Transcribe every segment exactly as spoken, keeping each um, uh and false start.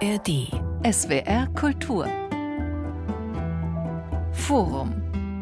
A R D. S W R Kultur. Forum.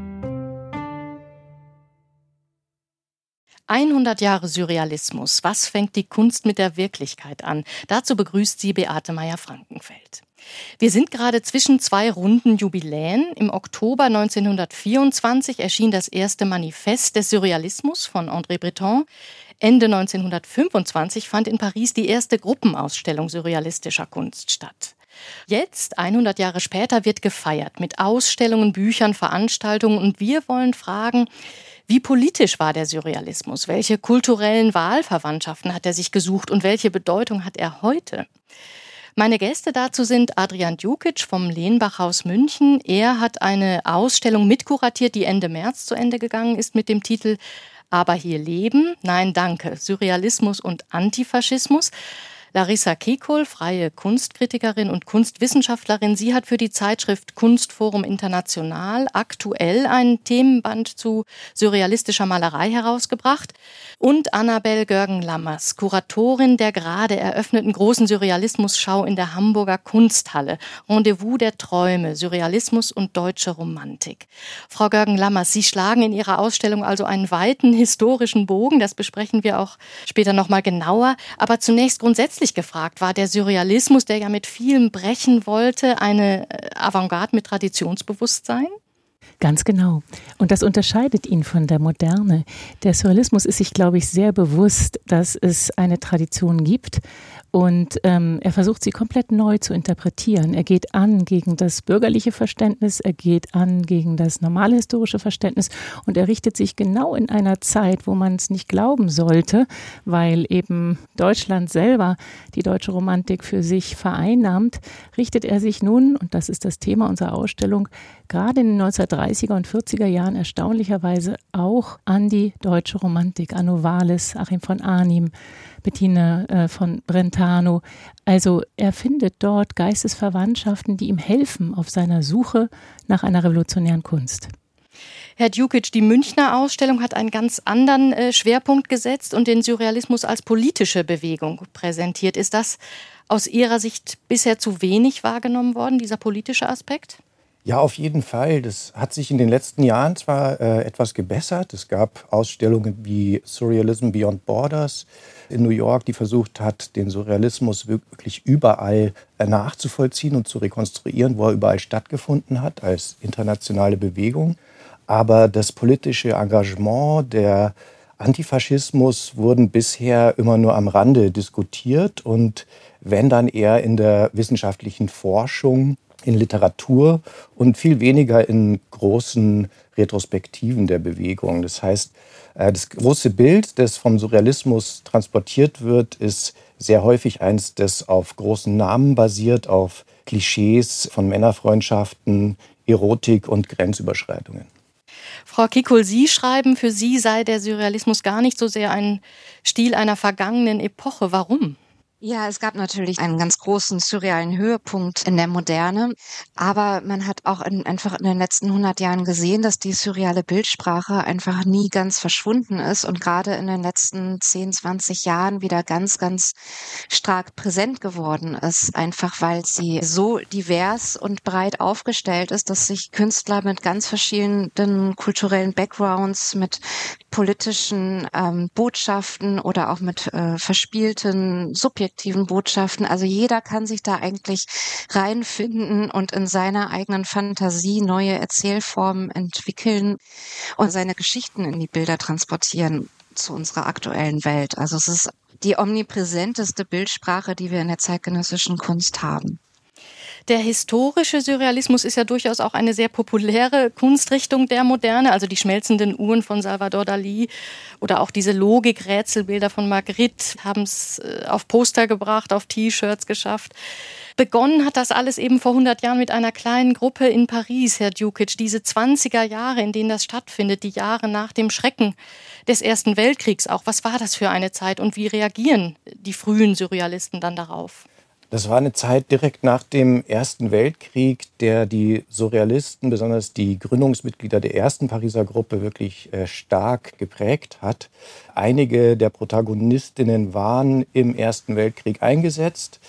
hundert Jahre Surrealismus. Was fängt die Kunst mit der Wirklichkeit an? Dazu begrüßt sie Beate Meyer-Frankenfeld. Wir sind gerade zwischen zwei runden Jubiläen. Im Oktober neunzehnhundertvierundzwanzig erschien das erste Manifest des Surrealismus von André Breton. Ende neunzehnhundertfünfundzwanzig fand in Paris die erste Gruppenausstellung surrealistischer Kunst statt. Jetzt, hundert Jahre später, wird gefeiert mit Ausstellungen, Büchern, Veranstaltungen. Und wir wollen fragen, wie politisch war der Surrealismus? Welche kulturellen Wahlverwandtschaften hat er sich gesucht und welche Bedeutung hat er heute? Meine Gäste dazu sind Adrian Djukic vom Lenbachhaus München. Er hat eine Ausstellung mitkuratiert, die Ende März zu Ende gegangen ist mit dem Titel Aber hier leben? Nein, danke. Surrealismus und Antifaschismus. Larissa Kekol, freie Kunstkritikerin und Kunstwissenschaftlerin. Sie hat für die Zeitschrift Kunstforum International aktuell einen Themenband zu surrealistischer Malerei herausgebracht. Und Annabel Görgen-Lammers, Kuratorin der gerade eröffneten großen Surrealismus-Schau in der Hamburger Kunsthalle. Rendezvous der Träume, Surrealismus und deutsche Romantik. Frau Görgen-Lammers, Sie schlagen in Ihrer Ausstellung also einen weiten historischen Bogen. Das besprechen wir auch später noch mal genauer. Aber zunächst grundsätzlich gefragt, war der Surrealismus, der ja mit vielem brechen wollte, eine Avantgarde mit Traditionsbewusstsein? Ganz genau. Und das unterscheidet ihn von der Moderne. Der Surrealismus ist sich, glaube ich, sehr bewusst, dass es eine Tradition gibt. Und ähm, er versucht, sie komplett neu zu interpretieren. Er geht an gegen das bürgerliche Verständnis, er geht an gegen das normale historische Verständnis und er richtet sich genau in einer Zeit, wo man es nicht glauben sollte, weil eben Deutschland selber die deutsche Romantik für sich vereinnahmt, richtet er sich nun, und das ist das Thema unserer Ausstellung, gerade in den neunzehnhundertdreißiger und vierziger Jahren erstaunlicherweise auch an die deutsche Romantik, an Novalis, Achim von Arnim, Bettina äh, von Brentano. Also er findet dort Geistesverwandtschaften, die ihm helfen auf seiner Suche nach einer revolutionären Kunst. Herr Djukic, die Münchner Ausstellung hat einen ganz anderen äh, Schwerpunkt gesetzt und den Surrealismus als politische Bewegung präsentiert. Ist das aus Ihrer Sicht bisher zu wenig wahrgenommen worden, dieser politische Aspekt? Ja, auf jeden Fall. Das hat sich in den letzten Jahren zwar äh, etwas gebessert. Es gab Ausstellungen wie Surrealism Beyond Borders in New York, die versucht hat, den Surrealismus wirklich überall äh, nachzuvollziehen und zu rekonstruieren, wo er überall stattgefunden hat, als internationale Bewegung. Aber das politische Engagement, der Antifaschismus wurden bisher immer nur am Rande diskutiert und wenn dann eher in der wissenschaftlichen Forschung, in Literatur und viel weniger in großen Retrospektiven der Bewegung. Das heißt, das große Bild, das vom Surrealismus transportiert wird, ist sehr häufig eins, das auf großen Namen basiert, auf Klischees von Männerfreundschaften, Erotik und Grenzüberschreitungen. Frau Kekol, Sie schreiben, für Sie sei der Surrealismus gar nicht so sehr ein Stil einer vergangenen Epoche. Warum? Ja, es gab natürlich einen ganz großen surrealen Höhepunkt in der Moderne, aber man hat auch in, einfach in den letzten hundert Jahren gesehen, dass die surreale Bildsprache einfach nie ganz verschwunden ist und gerade in den letzten zehn, zwanzig Jahren wieder ganz, ganz stark präsent geworden ist, einfach weil sie so divers und breit aufgestellt ist, dass sich Künstler mit ganz verschiedenen kulturellen Backgrounds, mit politischen ähm, Botschaften oder auch mit äh, verspielten, subjektiven Botschaften. Also jeder kann sich da eigentlich reinfinden und in seiner eigenen Fantasie neue Erzählformen entwickeln und seine Geschichten in die Bilder transportieren zu unserer aktuellen Welt. Also es ist die omnipräsenteste Bildsprache, die wir in der zeitgenössischen Kunst haben. Der historische Surrealismus ist ja durchaus auch eine sehr populäre Kunstrichtung der Moderne, also die schmelzenden Uhren von Salvador Dalí oder auch diese Logik-Rätselbilder von Magritte haben es auf Poster gebracht, auf T-Shirts geschafft. Begonnen hat das alles eben vor hundert Jahren mit einer kleinen Gruppe in Paris, Herr Djukic. Diese zwanziger Jahre, in denen das stattfindet, die Jahre nach dem Schrecken des Ersten Weltkriegs auch. Was war das für eine Zeit und wie reagieren die frühen Surrealisten dann darauf? Das war eine Zeit direkt nach dem Ersten Weltkrieg, der die Surrealisten, besonders die Gründungsmitglieder der ersten Pariser Gruppe, wirklich äh, stark geprägt hat. Einige der Protagonistinnen waren im Ersten Weltkrieg eingesetzt.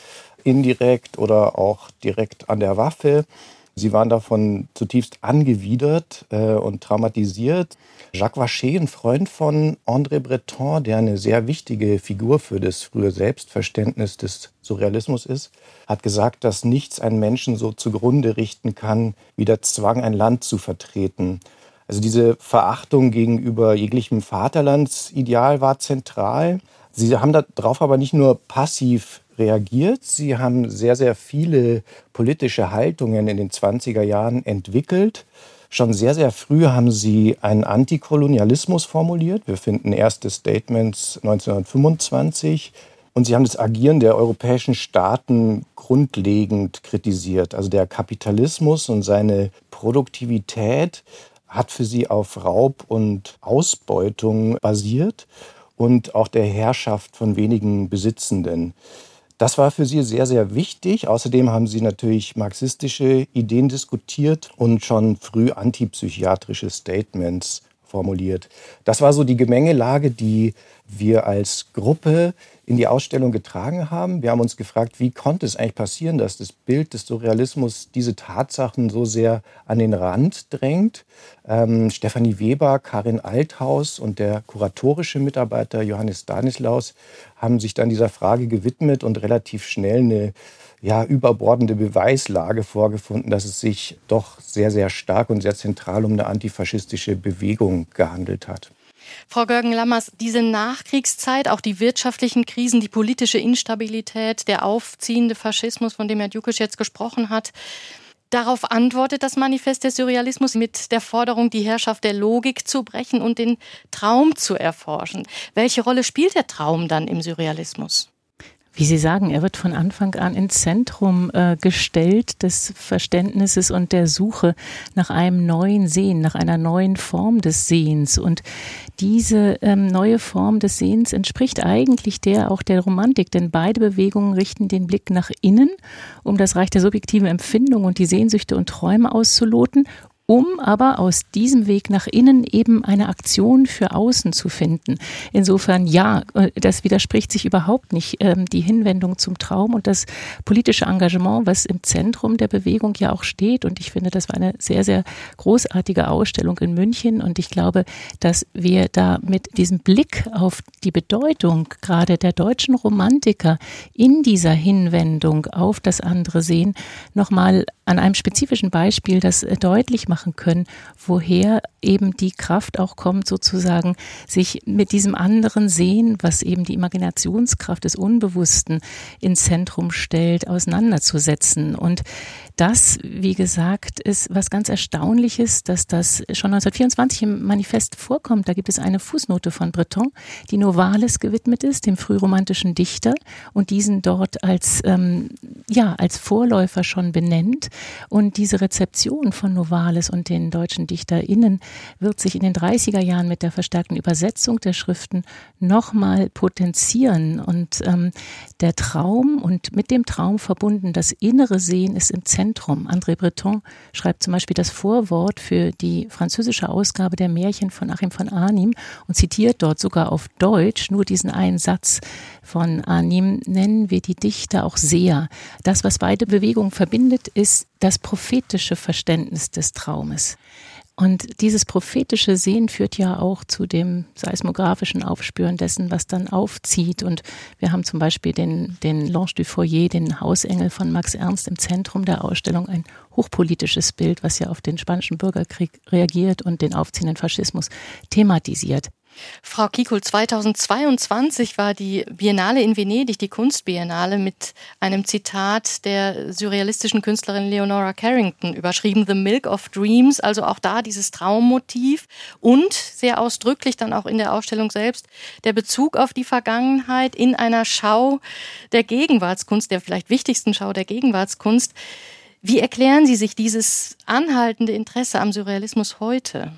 indirekt oder auch direkt an der Waffe. Sie waren davon zutiefst angewidert äh, und traumatisiert. Jacques Vachey, ein Freund von André Breton, der eine sehr wichtige Figur für das frühe Selbstverständnis des Surrealismus ist, hat gesagt, dass nichts einen Menschen so zugrunde richten kann, wie der Zwang, ein Land zu vertreten. Also diese Verachtung gegenüber jeglichem Vaterlandsideal war zentral. Sie haben darauf aber nicht nur passiv reagiert, sie haben sehr, sehr viele politische Haltungen in den zwanziger Jahren entwickelt. Schon sehr, sehr früh haben sie einen Antikolonialismus formuliert. Wir finden erste Statements neunzehnhundertfünfundzwanzig. Und sie haben das Agieren der europäischen Staaten grundlegend kritisiert. Also der Kapitalismus und seine Produktivität hat für sie auf Raub und Ausbeutung basiert und auch der Herrschaft von wenigen Besitzenden. Das war für sie sehr, sehr wichtig. Außerdem haben sie natürlich marxistische Ideen diskutiert und schon früh antipsychiatrische Statements formuliert. Das war so die Gemengelage, die wir als Gruppe in die Ausstellung getragen haben. Wir haben uns gefragt, wie konnte es eigentlich passieren, dass das Bild des Surrealismus diese Tatsachen so sehr an den Rand drängt. Ähm, Stefanie Weber, Karin Althaus und der kuratorische Mitarbeiter Johannes Stanislaus haben sich dann dieser Frage gewidmet und relativ schnell eine ja, überbordende Beweislage vorgefunden, dass es sich doch sehr, sehr stark und sehr zentral um eine antifaschistische Bewegung gehandelt hat. Frau Görgen-Lammers, diese Nachkriegszeit, auch die wirtschaftlichen Krisen, die politische Instabilität, der aufziehende Faschismus, von dem Herr Djukic jetzt gesprochen hat, darauf antwortet das Manifest des Surrealismus mit der Forderung, die Herrschaft der Logik zu brechen und den Traum zu erforschen. Welche Rolle spielt der Traum dann im Surrealismus? Wie Sie sagen, er wird von Anfang an ins Zentrum äh, gestellt des Verständnisses und der Suche nach einem neuen Sehen, nach einer neuen Form des Sehens. Und diese ähm, neue Form des Sehens entspricht eigentlich der auch der Romantik, denn beide Bewegungen richten den Blick nach innen, um das Reich der subjektiven Empfindung und die Sehnsüchte und Träume auszuloten, um aber aus diesem Weg nach innen eben eine Aktion für außen zu finden. Insofern ja, das widerspricht sich überhaupt nicht, ähm, die Hinwendung zum Traum und das politische Engagement, was im Zentrum der Bewegung ja auch steht. Und ich finde, das war eine sehr, sehr großartige Ausstellung in München. Und ich glaube, dass wir da mit diesem Blick auf die Bedeutung gerade der deutschen Romantiker in dieser Hinwendung auf das andere Sehen nochmal an einem spezifischen Beispiel das deutlich machen können, woher eben die Kraft auch kommt, sozusagen sich mit diesem anderen Sehen, was eben die Imaginationskraft des Unbewussten ins Zentrum stellt, auseinanderzusetzen. Und das, wie gesagt, ist was ganz Erstaunliches, dass das schon neunzehnhundertvierundzwanzig im Manifest vorkommt. Da gibt es eine Fußnote von Breton, die Novalis gewidmet ist, dem frühromantischen Dichter, und diesen dort als, ähm, ja, als Vorläufer schon benennt. Und diese Rezeption von Novalis und den deutschen DichterInnen wird sich in den dreißiger Jahren mit der verstärkten Übersetzung der Schriften nochmal potenzieren. Und ähm, der Traum und mit dem Traum verbunden das innere Sehen ist im Zentrum. André Breton schreibt zum Beispiel das Vorwort für die französische Ausgabe der Märchen von Achim von Arnim und zitiert dort sogar auf Deutsch nur diesen einen Satz von Arnim: Nennen wir die Dichter auch Seher. Das, was beide Bewegungen verbindet, ist das prophetische Verständnis des Traumes. Und dieses prophetische Sehen führt ja auch zu dem seismografischen Aufspüren dessen, was dann aufzieht. Und wir haben zum Beispiel den, den L'Ange du Foyer, den Hausengel von Max Ernst, im Zentrum der Ausstellung, ein hochpolitisches Bild, was ja auf den Spanischen Bürgerkrieg reagiert und den aufziehenden Faschismus thematisiert. Frau Kiekuhl, zweitausendzweiundzwanzig war die Biennale in Venedig, die Kunstbiennale, mit einem Zitat der surrealistischen Künstlerin Leonora Carrington überschrieben, The Milk of Dreams, also auch da dieses Traummotiv und sehr ausdrücklich dann auch in der Ausstellung selbst der Bezug auf die Vergangenheit in einer Schau der Gegenwartskunst, der vielleicht wichtigsten Schau der Gegenwartskunst. Wie erklären Sie sich dieses anhaltende Interesse am Surrealismus heute?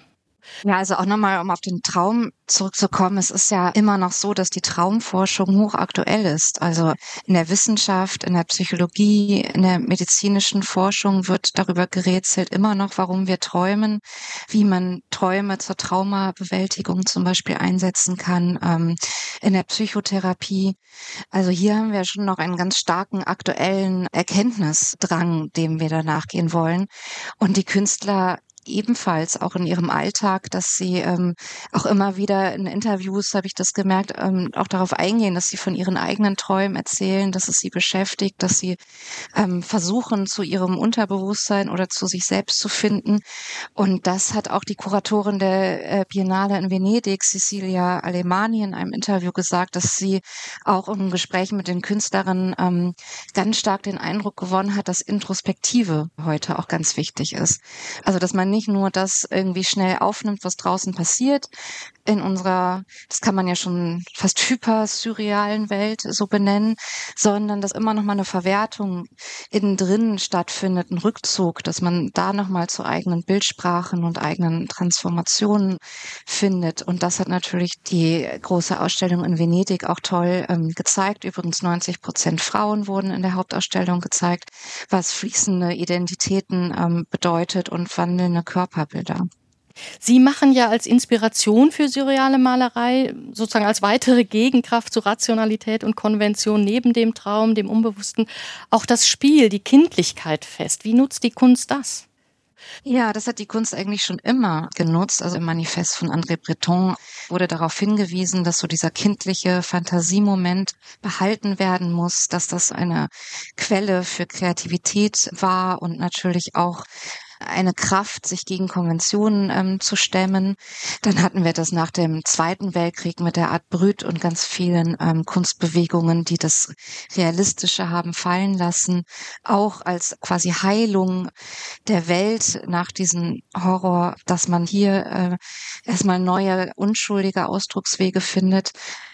Ja, also auch nochmal, um auf den Traum zurückzukommen. Es ist ja immer noch so, dass die Traumforschung hochaktuell ist. Also in der Wissenschaft, in der Psychologie, in der medizinischen Forschung wird darüber gerätselt immer noch, warum wir träumen, wie man Träume zur Traumabewältigung zum Beispiel einsetzen kann, ähm, in der Psychotherapie. Also hier haben wir schon noch einen ganz starken aktuellen Erkenntnisdrang, dem wir da nachgehen wollen. Und die Künstler ebenfalls auch in ihrem Alltag, dass sie ähm, auch immer wieder in Interviews, habe ich das gemerkt, ähm, auch darauf eingehen, dass sie von ihren eigenen Träumen erzählen, dass es sie beschäftigt, dass sie ähm, versuchen, zu ihrem Unterbewusstsein oder zu sich selbst zu finden. Und das hat auch die Kuratorin der äh, Biennale in Venedig, Cecilia Alemani, in einem Interview gesagt, dass sie auch im Gespräch mit den Künstlerinnen ähm, ganz stark den Eindruck gewonnen hat, dass Introspektive heute auch ganz wichtig ist. Also dass man nicht nur das irgendwie schnell aufnimmt, was draußen passiert in unserer, das kann man ja schon fast hyper-surrealen Welt so benennen, sondern dass immer noch mal eine Verwertung innen drin stattfindet, ein Rückzug, dass man da noch mal zu eigenen Bildsprachen und eigenen Transformationen findet. Und das hat natürlich die große Ausstellung in Venedig auch toll ähm, gezeigt. Übrigens neunzig Prozent Frauen wurden in der Hauptausstellung gezeigt, was fließende Identitäten ähm, bedeutet und wandelnde Körperbilder. Sie machen ja als Inspiration für surreale Malerei, sozusagen als weitere Gegenkraft zu Rationalität und Konvention neben dem Traum, dem Unbewussten, auch das Spiel, die Kindlichkeit fest. Wie nutzt die Kunst das? Ja, das hat die Kunst eigentlich schon immer genutzt. Also im Manifest von André Breton wurde darauf hingewiesen, dass so dieser kindliche Fantasiemoment behalten werden muss, dass das eine Quelle für Kreativität war und natürlich auch eine Kraft, sich gegen Konventionen ähm, zu stemmen. Dann hatten wir das nach dem Zweiten Weltkrieg mit der Art Brut und ganz vielen ähm, Kunstbewegungen, die das Realistische haben fallen lassen, auch als quasi Heilung der Welt nach diesem Horror, dass man hier äh, erstmal neue, unschuldige Ausdruckswege findet.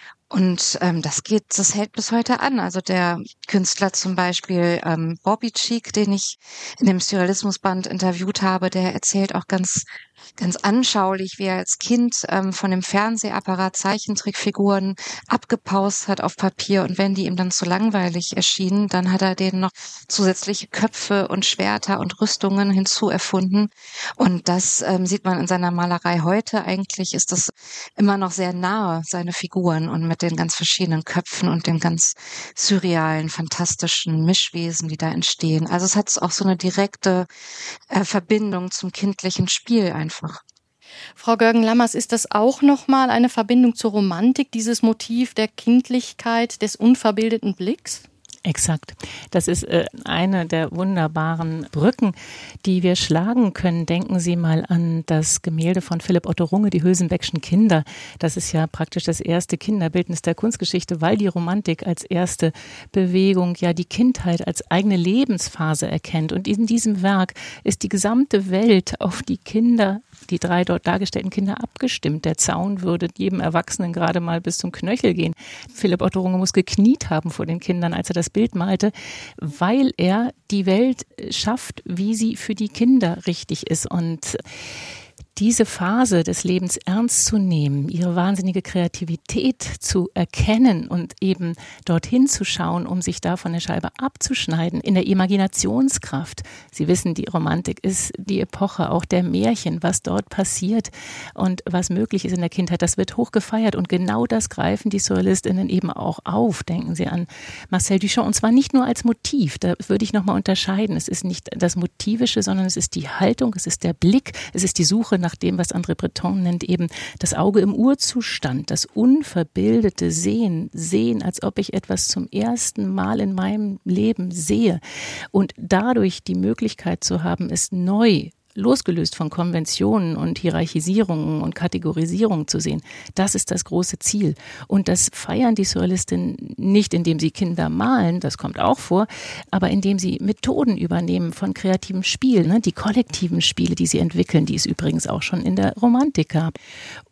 Und ähm, das geht, das hält bis heute an. Also der Künstler zum Beispiel ähm, Bobby Cheek, den ich in dem Surrealismusband interviewt habe, der erzählt auch ganz ganz anschaulich, wie er als Kind ähm, von dem Fernsehapparat Zeichentrickfiguren abgepaust hat auf Papier, und wenn die ihm dann zu langweilig erschienen, dann hat er denen noch zusätzliche Köpfe und Schwerter und Rüstungen hinzuerfunden. Und das ähm, sieht man in seiner Malerei heute. Eigentlich ist das immer noch sehr nahe, seine Figuren, und mit den ganz verschiedenen Köpfen und den ganz surrealen, fantastischen Mischwesen, die da entstehen. Also es hat auch so eine direkte äh, Verbindung zum kindlichen Spiel einfach. Frau Görgen-Lammers, ist das auch nochmal eine Verbindung zur Romantik, dieses Motiv der Kindlichkeit, des unverbildeten Blicks? Exakt. Das ist äh, eine der wunderbaren Brücken, die wir schlagen können. Denken Sie mal an das Gemälde von Philipp Otto Runge, die Hülsenbeckschen Kinder. Das ist ja praktisch das erste Kinderbildnis der Kunstgeschichte, weil die Romantik als erste Bewegung ja die Kindheit als eigene Lebensphase erkennt. Und in diesem Werk ist die gesamte Welt auf die Kinder, die drei dort dargestellten Kinder, abgestimmt. Der Zaun würde jedem Erwachsenen gerade mal bis zum Knöchel gehen. Philipp Otto Runge muss gekniet haben vor den Kindern, als er das Bild malte, weil er die Welt schafft, wie sie für die Kinder richtig ist. Und diese Phase des Lebens ernst zu nehmen, ihre wahnsinnige Kreativität zu erkennen und eben dorthin zu schauen, um sich da von der Scheibe abzuschneiden, in der Imaginationskraft. Sie wissen, die Romantik ist die Epoche auch der Märchen, was dort passiert und was möglich ist in der Kindheit. Das wird hoch gefeiert, und genau das greifen die SurrealistInnen eben auch auf. Denken Sie an Marcel Duchamp, und zwar nicht nur als Motiv, da würde ich nochmal unterscheiden. Es ist nicht das Motivische, sondern es ist die Haltung, es ist der Blick, es ist die Suche nach dem, was André Breton nennt, eben das Auge im Urzustand, das unverbildete Sehen, Sehen, als ob ich etwas zum ersten Mal in meinem Leben sehe, und dadurch die Möglichkeit zu haben, es neu, losgelöst von Konventionen und Hierarchisierungen und Kategorisierungen zu sehen. Das ist das große Ziel. Und das feiern die Surrealistinnen nicht, indem sie Kinder malen, das kommt auch vor, aber indem sie Methoden übernehmen von kreativem Spiel, ne? Die kollektiven Spiele, die sie entwickeln, die es übrigens auch schon in der Romantik gab.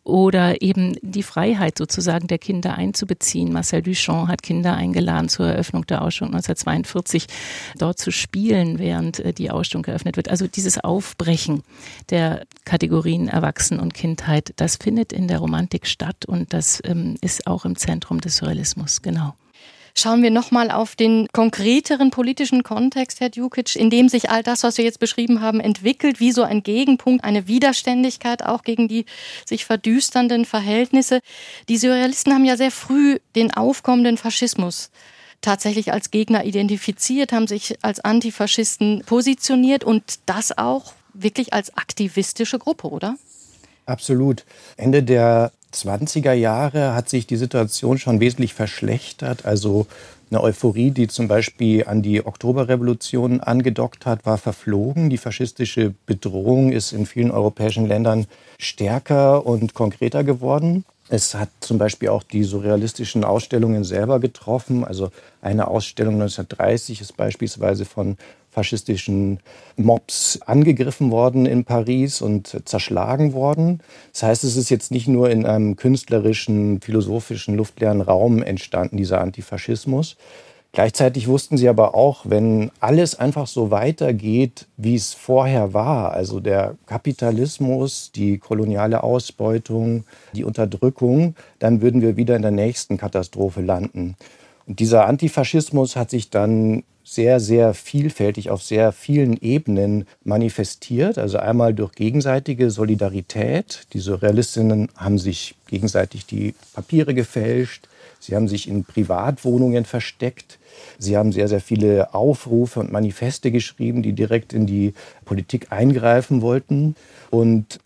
oder eben die Freiheit sozusagen der Kinder einzubeziehen. Marcel Duchamp hat Kinder eingeladen zur Eröffnung der Ausstellung neunzehnhundertzweiundvierzig, dort zu spielen, während die Ausstellung geöffnet wird. Also dieses Aufbrechen der Kategorien Erwachsen und Kindheit, das findet in der Romantik statt und das ähm, ist auch im Zentrum des Surrealismus, genau. Schauen wir nochmal auf den konkreteren politischen Kontext, Herr Djukic, in dem sich all das, was wir jetzt beschrieben haben, entwickelt, wie so ein Gegenpunkt, eine Widerständigkeit auch gegen die sich verdüsternden Verhältnisse. Die Surrealisten haben ja sehr früh den aufkommenden Faschismus tatsächlich als Gegner identifiziert, haben sich als Antifaschisten positioniert und das auch wirklich als aktivistische Gruppe, oder? Absolut. Ende der zwanziger Jahre hat sich die Situation schon wesentlich verschlechtert. Also eine Euphorie, die zum Beispiel an die Oktoberrevolution angedockt hat, war verflogen. Die faschistische Bedrohung ist in vielen europäischen Ländern stärker und konkreter geworden. Es hat zum Beispiel auch die surrealistischen Ausstellungen selber getroffen. Also eine Ausstellung neunzehnhundertdreißig ist beispielsweise von faschistischen Mobs angegriffen worden in Paris und zerschlagen worden. Das heißt, es ist jetzt nicht nur in einem künstlerischen, philosophischen, luftleeren Raum entstanden, dieser Antifaschismus. Gleichzeitig wussten sie aber auch, wenn alles einfach so weitergeht, wie es vorher war, also der Kapitalismus, die koloniale Ausbeutung, die Unterdrückung, dann würden wir wieder in der nächsten Katastrophe landen. Und dieser Antifaschismus hat sich dann sehr, sehr vielfältig auf sehr vielen Ebenen manifestiert. Also einmal durch gegenseitige Solidarität. Die Surrealistinnen haben sich gegenseitig die Papiere gefälscht. Sie haben sich in Privatwohnungen versteckt. Sie haben sehr, sehr viele Aufrufe und Manifeste geschrieben, die direkt in die Politik eingreifen wollten. Und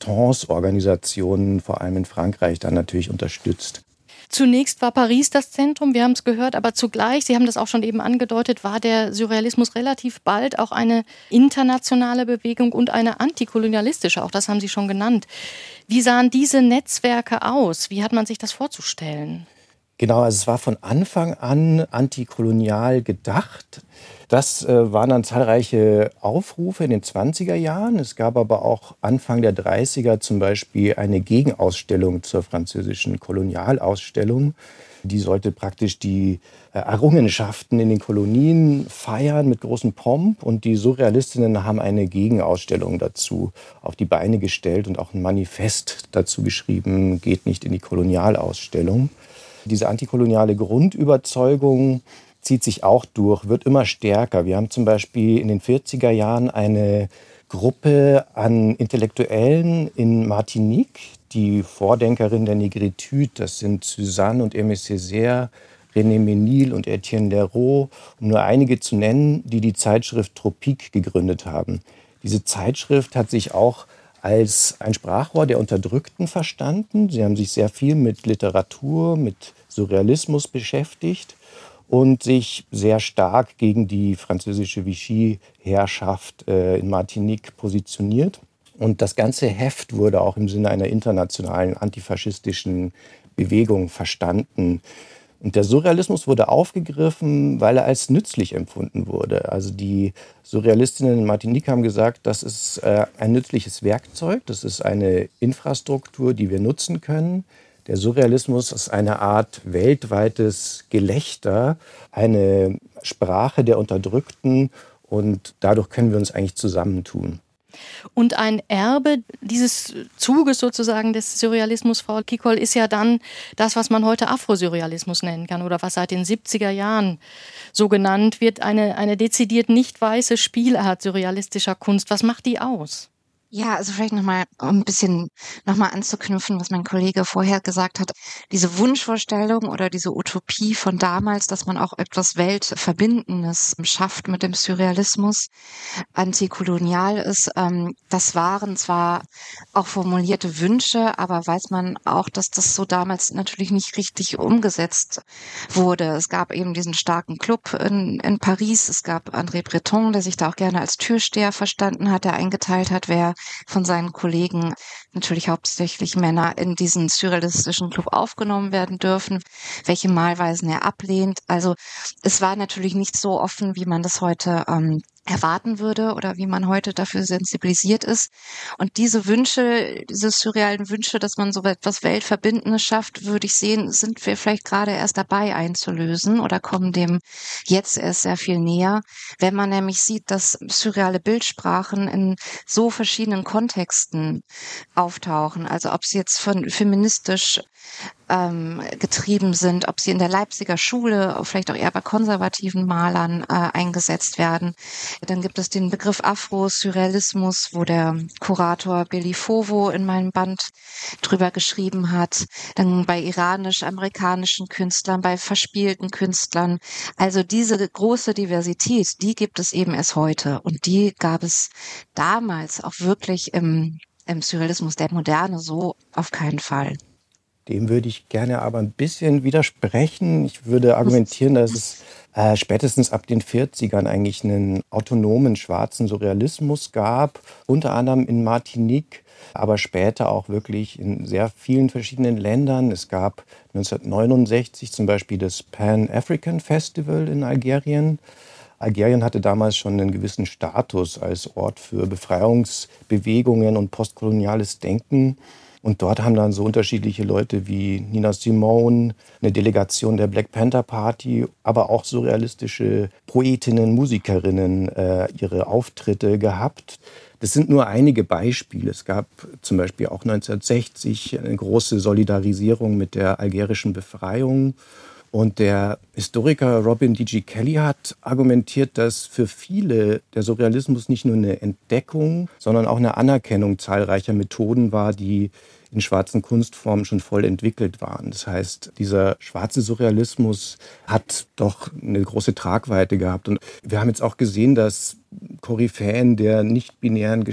Resistance-Organisationen, vor allem in Frankreich, dann natürlich unterstützt. Zunächst war Paris das Zentrum, wir haben es gehört, aber zugleich, Sie haben das auch schon eben angedeutet, war der Surrealismus relativ bald auch eine internationale Bewegung und eine antikolonialistische, auch das haben Sie schon genannt. Wie sahen diese Netzwerke aus? Wie hat man sich das vorzustellen? Genau, also es war von Anfang an antikolonial gedacht. Das äh, waren dann zahlreiche Aufrufe in den zwanziger Jahren. Es gab aber auch Anfang der dreißiger zum Beispiel eine Gegenausstellung zur französischen Kolonialausstellung. Die sollte praktisch die äh, Errungenschaften in den Kolonien feiern mit großem Pomp. Und die Surrealistinnen haben eine Gegenausstellung dazu auf die Beine gestellt und auch ein Manifest dazu geschrieben, geht nicht in die Kolonialausstellung. Diese antikoloniale Grundüberzeugung zieht sich auch durch, wird immer stärker. Wir haben zum Beispiel in den vierziger Jahren eine Gruppe an Intellektuellen in Martinique, die Vordenkerin der Negritude, das sind Suzanne und Aimé Césaire, René Ménil und Etienne Leroux, um nur einige zu nennen, die die Zeitschrift Tropique gegründet haben. Diese Zeitschrift hat sich auch als ein Sprachrohr der Unterdrückten verstanden. Sie haben sich sehr viel mit Literatur, mit Surrealismus beschäftigt und sich sehr stark gegen die französische Vichy-Herrschaft äh, in Martinique positioniert. Und das ganze Heft wurde auch im Sinne einer internationalen antifaschistischen Bewegung verstanden. Und der Surrealismus wurde aufgegriffen, weil er als nützlich empfunden wurde. Also die Surrealistinnen in Martinique haben gesagt, das ist äh, ein nützliches Werkzeug, das ist eine Infrastruktur, die wir nutzen können. Der Surrealismus ist eine Art weltweites Gelächter, eine Sprache der Unterdrückten und dadurch können wir uns eigentlich zusammentun. Und ein Erbe dieses Zuges sozusagen des Surrealismus, Frau Kicol, ist ja dann das, was man heute Afrosurrealismus nennen kann oder was seit den siebziger Jahren so genannt wird, eine, eine dezidiert nicht weiße Spielart surrealistischer Kunst. Was macht die aus? Ja, also vielleicht nochmal, um ein bisschen nochmal anzuknüpfen, was mein Kollege vorher gesagt hat. Diese Wunschvorstellung oder diese Utopie von damals, dass man auch etwas Weltverbindendes schafft mit dem Surrealismus, antikolonial ist, ähm, das waren zwar auch formulierte Wünsche, aber weiß man auch, dass das so damals natürlich nicht richtig umgesetzt wurde. Es gab eben diesen starken Club in, in Paris, es gab André Breton, der sich da auch gerne als Türsteher verstanden hat, der eingeteilt hat, wer von seinen Kollegen, natürlich hauptsächlich Männer, in diesen surrealistischen Club aufgenommen werden dürfen, welche Malweisen er ablehnt. Also es war natürlich nicht so offen, wie man das heute ähm, erwarten würde oder wie man heute dafür sensibilisiert ist. Und diese Wünsche, diese surrealen Wünsche, dass man so etwas Weltverbindendes schafft, würde ich sehen, sind wir vielleicht gerade erst dabei einzulösen oder kommen dem jetzt erst sehr viel näher, wenn man nämlich sieht, dass surreale Bildsprachen in so verschiedenen Kontexten auftauchen. Also ob sie jetzt von feministisch ähm, getrieben sind, ob sie in der Leipziger Schule, vielleicht auch eher bei konservativen Malern äh, eingesetzt werden. Dann gibt es den Begriff Afro-Surrealismus, wo der Kurator Billy Fovo in meinem Band drüber geschrieben hat. Dann bei iranisch-amerikanischen Künstlern, bei verspielten Künstlern. Also diese große Diversität, die gibt es eben erst heute. Und die gab es damals auch wirklich im, im Surrealismus der Moderne so auf keinen Fall. Dem würde ich gerne aber ein bisschen widersprechen. Ich würde argumentieren, dass es äh, spätestens ab den vierzigern eigentlich einen autonomen schwarzen Surrealismus gab, unter anderem in Martinique, aber später auch wirklich in sehr vielen verschiedenen Ländern. Es gab neunzehnhundertneunundsechzig zum Beispiel das Pan-African Festival in Algerien. Algerien hatte damals schon einen gewissen Status als Ort für Befreiungsbewegungen und postkoloniales Denken. Und dort haben dann so unterschiedliche Leute wie Nina Simone, eine Delegation der Black Panther Party, aber auch surrealistische Poetinnen, Musikerinnen äh, ihre Auftritte gehabt. Das sind nur einige Beispiele. Es gab zum Beispiel auch neunzehnhundertsechzig eine große Solidarisierung mit der algerischen Befreiung. Und der Historiker Robin D G Kelley hat argumentiert, dass für viele der Surrealismus nicht nur eine Entdeckung, sondern auch eine Anerkennung zahlreicher Methoden war, die in schwarzen Kunstformen schon voll entwickelt waren. Das heißt, dieser schwarze Surrealismus hat doch eine große Tragweite gehabt. Und wir haben jetzt auch gesehen, dass Koryphäen der nicht-binären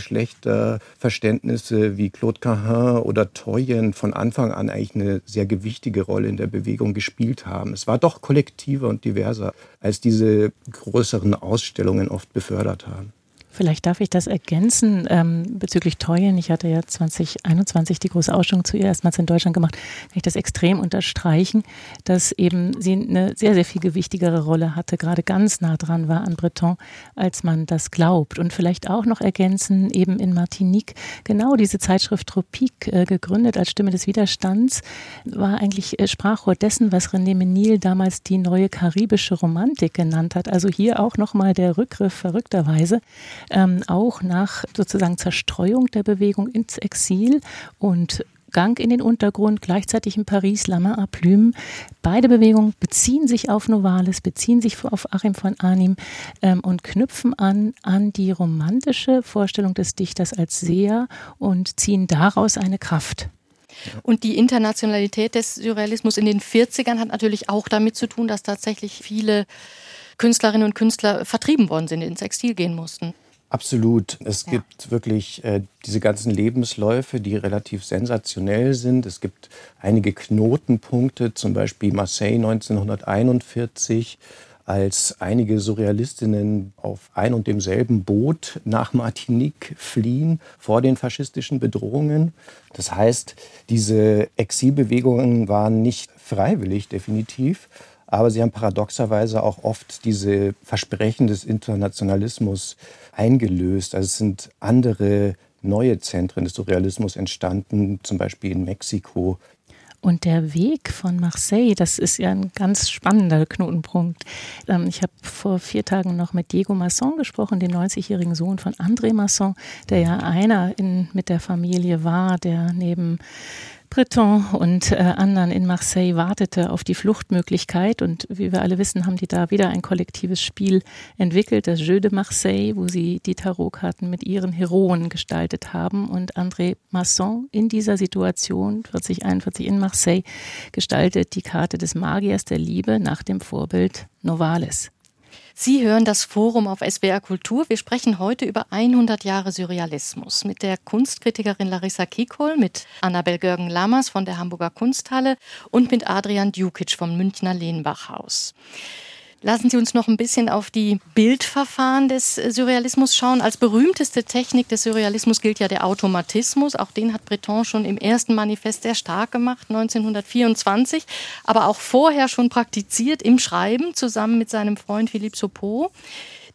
Geschlechterverständnisse wie Claude Cahun oder Toyen von Anfang an eigentlich eine sehr gewichtige Rolle in der Bewegung gespielt haben. Es war doch kollektiver und diverser, als diese größeren Ausstellungen oft befördert haben. Vielleicht darf ich das ergänzen ähm, bezüglich Toyen. Ich hatte ja zwanzig einundzwanzig die große Ausstellung zu ihr erstmals in Deutschland gemacht. Kann ich das extrem unterstreichen, dass eben sie eine sehr, sehr viel gewichtigere Rolle hatte, gerade ganz nah dran war an Breton, als man das glaubt. Und vielleicht auch noch ergänzen, eben in Martinique, genau diese Zeitschrift Tropique, äh, gegründet als Stimme des Widerstands, war eigentlich äh, Sprachrohr dessen, was René Menil damals die neue karibische Romantik genannt hat. Also hier auch nochmal der Rückgriff verrückterweise. Ähm, auch nach sozusagen Zerstreuung der Bewegung ins Exil und Gang in den Untergrund, gleichzeitig in Paris, La Main à Plume. Beide Bewegungen beziehen sich auf Novalis, beziehen sich auf Achim von Arnim ähm, und knüpfen an an die romantische Vorstellung des Dichters als Seher und ziehen daraus eine Kraft. Und die Internationalität des Surrealismus in den vierzigern hat natürlich auch damit zu tun, dass tatsächlich viele Künstlerinnen und Künstler vertrieben worden sind, ins Exil gehen mussten. Absolut. Es ja. gibt wirklich äh, diese ganzen Lebensläufe, die relativ sensationell sind. Es gibt einige Knotenpunkte, zum Beispiel Marseille neunzehnhunderteinundvierzig, als einige Surrealistinnen auf ein und demselben Boot nach Martinique fliehen vor den faschistischen Bedrohungen. Das heißt, diese Exilbewegungen waren nicht freiwillig, definitiv. Aber sie haben paradoxerweise auch oft diese Versprechen des Internationalismus eingelöst. Also es sind andere neue Zentren des Surrealismus entstanden, zum Beispiel in Mexiko. Und der Weg von Marseille, das ist ja ein ganz spannender Knotenpunkt. Ich habe vor vier Tagen noch mit Diego Masson gesprochen, dem neunzigjährigen Sohn von André Masson, der ja einer in, mit der Familie war, der neben Breton und äh, anderen in Marseille wartete auf die Fluchtmöglichkeit. Und wie wir alle wissen, haben die da wieder ein kollektives Spiel entwickelt, das Jeu de Marseille, wo sie die Tarotkarten mit ihren Heroen gestaltet haben. Und André Masson in dieser Situation, vierzig einundvierzig in Marseille, gestaltet die Karte des Magiers der Liebe nach dem Vorbild Novalis. Sie hören das Forum auf S W R Kultur. Wir sprechen heute über hundert Jahre Surrealismus mit der Kunstkritikerin Larissa Kiekol, mit Annabel Görgen-Lammers von der Hamburger Kunsthalle und mit Adrian Djukic vom Münchner Lehnbach-Haus. Lassen Sie uns noch ein bisschen auf die Bildverfahren des Surrealismus schauen. Als berühmteste Technik des Surrealismus gilt ja der Automatismus. Auch den hat Breton schon im ersten Manifest sehr stark gemacht, neunzehnhundertvierundzwanzig. Aber auch vorher schon praktiziert im Schreiben, zusammen mit seinem Freund Philippe Saupeau.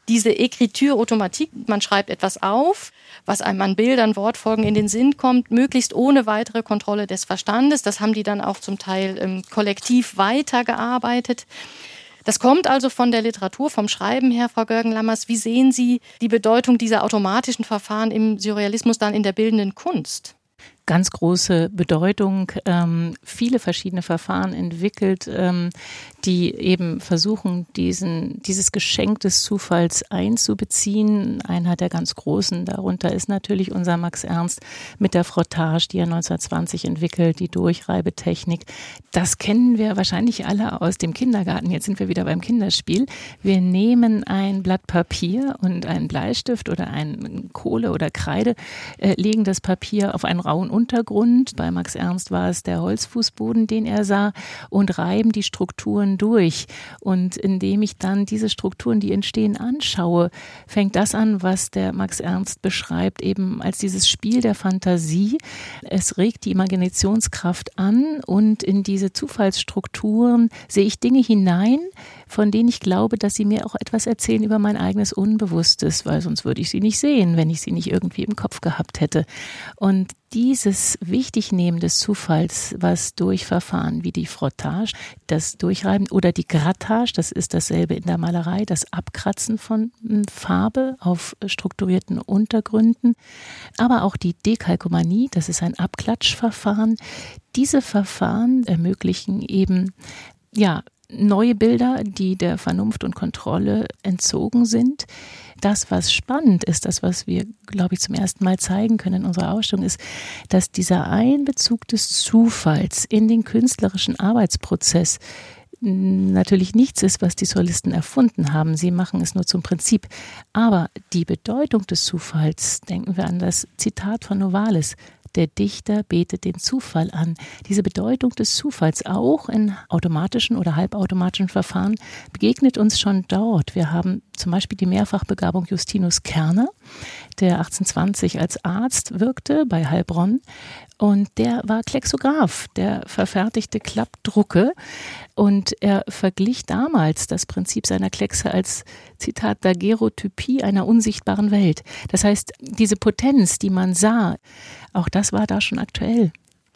diese Écriture automatique, man schreibt etwas auf, was einem an Bildern, Wortfolgen in den Sinn kommt, möglichst ohne weitere Kontrolle des Verstandes. Das haben die dann auch zum Teil ähm, kollektiv weitergearbeitet. Das kommt also von der Literatur, vom Schreiben her, Frau Görgen-Lammers. Wie sehen Sie die Bedeutung dieser automatischen Verfahren im Surrealismus dann in der bildenden Kunst? Ganz große Bedeutung, ähm, viele verschiedene Verfahren entwickelt, ähm, die eben versuchen, diesen, dieses Geschenk des Zufalls einzubeziehen. Einer der ganz großen darunter ist natürlich unser Max Ernst mit der Frottage, die er neunzehnhundertzwanzig entwickelt, die Durchreibetechnik. Das kennen wir wahrscheinlich alle aus dem Kindergarten. Jetzt sind wir wieder beim Kinderspiel. Wir nehmen ein Blatt Papier und einen Bleistift oder ein Kohle oder Kreide, äh, legen das Papier auf einen rauen Untergrund. Bei Max Ernst war es der Holzfußboden, den er sah, und reiben die Strukturen durch. Und indem ich dann diese Strukturen, die entstehen, anschaue, fängt das an, was der Max Ernst beschreibt, eben als dieses Spiel der Fantasie. Es regt die Imaginationskraft an und in diese Zufallsstrukturen sehe ich Dinge hinein, von denen ich glaube, dass sie mir auch etwas erzählen über mein eigenes Unbewusstes, weil sonst würde ich sie nicht sehen, wenn ich sie nicht irgendwie im Kopf gehabt hätte. Und dieses Wichtignehmen des Zufalls, was durch Verfahren wie die Frottage, das Durchreiben oder die Grattage, das ist dasselbe in der Malerei, das Abkratzen von Farbe auf strukturierten Untergründen, aber auch die Dekalkomanie, das ist ein Abklatschverfahren. Diese Verfahren ermöglichen eben, ja, neue Bilder, die der Vernunft und Kontrolle entzogen sind. Das, was spannend ist, das, was wir, glaube ich, zum ersten Mal zeigen können in unserer Ausstellung, ist, dass dieser Einbezug des Zufalls in den künstlerischen Arbeitsprozess natürlich nichts ist, was die Surrealisten erfunden haben. Sie machen es nur zum Prinzip. Aber die Bedeutung des Zufalls, denken wir an das Zitat von Novalis, der Dichter betet den Zufall an. Diese Bedeutung des Zufalls auch in automatischen oder halbautomatischen Verfahren begegnet uns schon dort. Wir haben zum Beispiel die Mehrfachbegabung Justinus Kerner, der achtzehnhundertzwanzig als Arzt wirkte bei Heilbronn. Und der war Klexograph, der verfertigte Klappdrucke. Und er verglich damals das Prinzip seiner Klexe als, Zitat, Daguerreotypie einer unsichtbaren Welt. Das heißt, diese Potenz, die man sah, auch das war da schon aktuell.